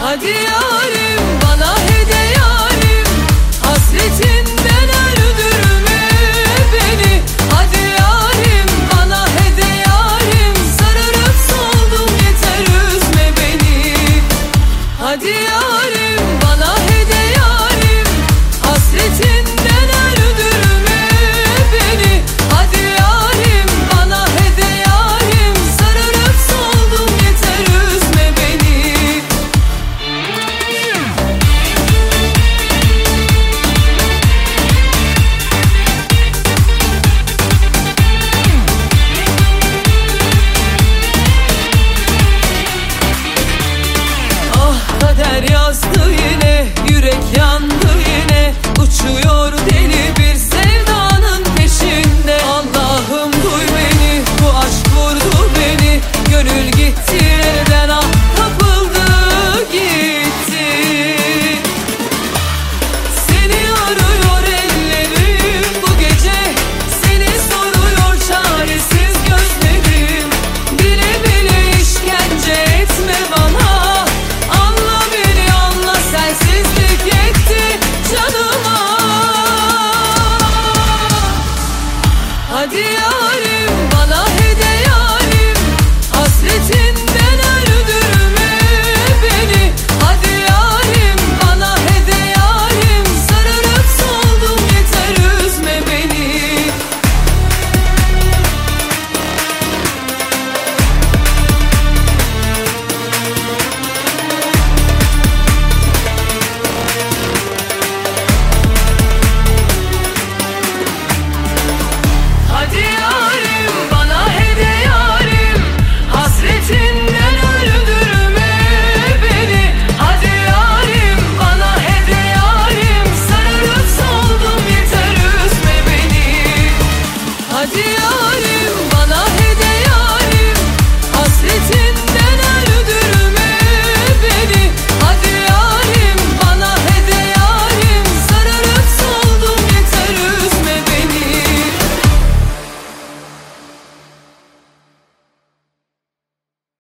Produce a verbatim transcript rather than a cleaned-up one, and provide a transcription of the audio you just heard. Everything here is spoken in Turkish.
Hadi yarim bana hede yarim, hasretinden öldürme beni. Hadi yarim bana hede yarim, sararıp soldum yeter üzme beni. Hadi yarim bana hede yarim, hasretinden öldürme beni. Hadi yarim bana hede yarim, sararıp soldum yeter üzme beni. Ah kader yazdı yine, yürek yandı yine, uçuyor deli bir sevdanın peşinde. Allah'ım duy beni, bu aşk vurdu beni, gönül gitti yere.